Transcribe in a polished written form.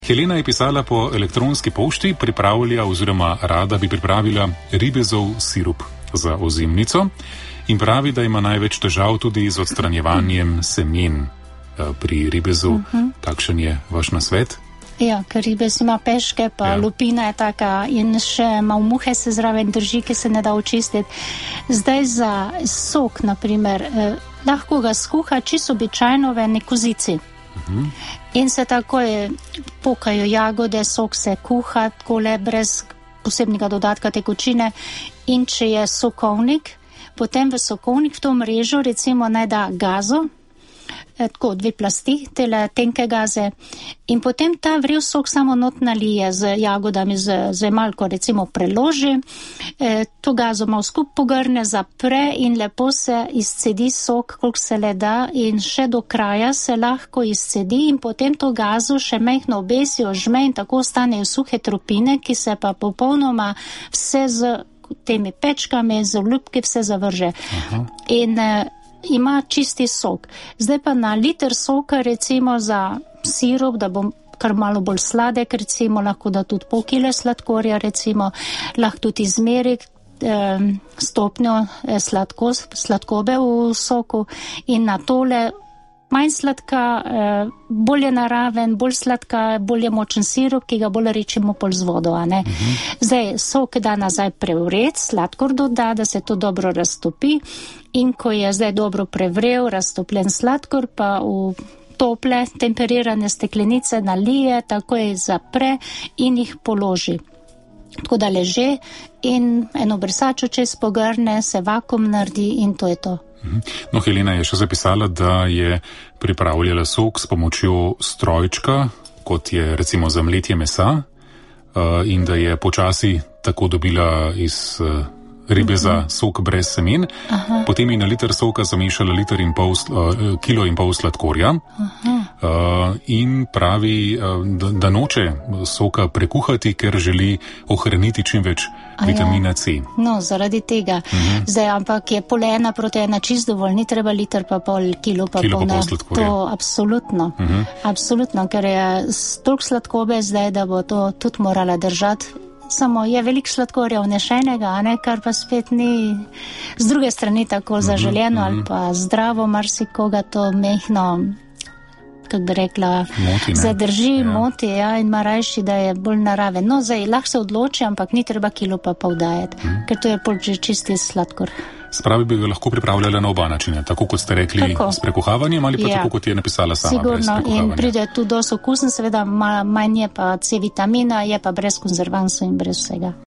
Helena je pisala po elektronski pošti, pripravlja oziroma rada bi pripravila ribezov sirup za ozimnico in pravi, da ima največ težav tudi z odstranjevanjem semen pri ribezu. Kakšen je vaš nasvet? Ja, ker ribez ima peške, pa lupina je taka in še malo muhe se zraven drži, ki se ne da očistiti. Zdaj za sok, naprimer, lahko ga skuha čisto običajno v eni kozici. In se takoj pokajo jagode, sok se kuha, takole brez posebnega dodatka tekočine. In če je sokovnik, potem v sokovnik v to mrežo recimo naj da gazo, tako 2 plasti, tele tenke gaze, in potem ta vrel sok samo not nalije z jagodami, z malko recimo preloži, to gazo malo skup pogrne, zapre in lepo se izcedi sok, koliko se le da, in še do kraja se lahko izcedi in potem to gazo še mehno obesi, ožme in tako ostanejo suhe tropine, ki se pa popolnoma vse z temi pečkami, z ljubki vse zavrže. In ima čisti sok. Zdaj pa na liter soka recimo za sirup, da bom kar malo bolj sladek, recimo lahko da tudi pol kile sladkorja, recimo lahko tudi izmeri stopnjo sladkobe v soku in na tole manj sladka, bolje naraven, bolj sladka, bolje močen sirup, ki ga bolj rečemo pol z vodo, a ne? Zdaj, sok da nazaj prevret, sladkor doda, da se to dobro raztopi in ko je zdaj dobro prevrel, raztopljen sladkor, pa v tople, temperirane steklenice nalije, takoj zapre in jih položi. Tako da leže in eno brisačo čez pogrne, se vakuum naredi in to je to. No, Helena je še zapisala, da je pripravljala sok s pomočjo strojčka, kot je recimo za mletje mesa, in da je počasi tako dobila iz ribeza sok brez semen. Potem je na liter soka zamešala kilo in pol sladkorja in pravi, da noče soka prekuhati, ker želi ohraniti čim več vitamina C. No, zaradi tega. Zdaj, ampak je pol 1:1 čist dovolj, ni treba liter pa pol, kilo pa pol sladkorja. To absolutno. Absolutno, ker je toliko sladkobe zdaj, da bo to tudi morala držati. Samo je veliko sladkorja vnešenega, kar pa spet ni z druge strani tako zaželjeno ali pa zdravo, marsikoga to mehno, kako bi rekla, zadrži, moti, in ima rajši, da je bolj naraven. No, zdaj lahko se odloči, ampak ni treba kilo pa pol dajati, ker to je pol že čisti sladkor. Spravi bi ga lahko pripravljala na oba načina, tako kot ste rekli, s prekuhavanjem ali pa tako kot je napisala sama. Sigurno, in pride tu dosti okusen, seveda manj je pa C vitamina, je pa brez konzervansov in brez vsega.